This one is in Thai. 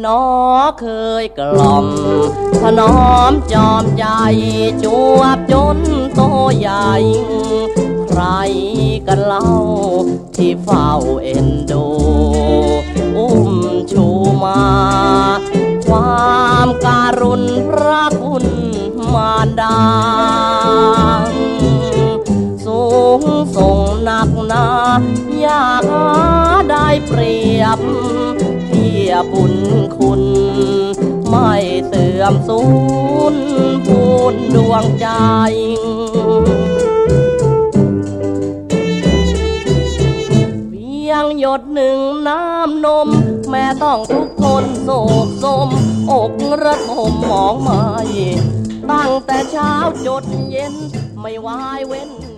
น้อเคยกล่อมถนอมจอมใจจวบจนโตใหญ่ใครกันเล่าที่เฝ้าเอ็นดูอุ้มชูมาความการุณพระคุณมารดาสูงส่งหนักหนาอยากหาได้เปรียบเทียบบุญคุณไม่เสื่อมสูญพูนดวงใจเพียงหยดหนึ่งน้ำนมแม่ต้องทุกคนโศกสมอกระทมหมองไหมตั้งแต่เช้าจดเย็นไม่วายเว้น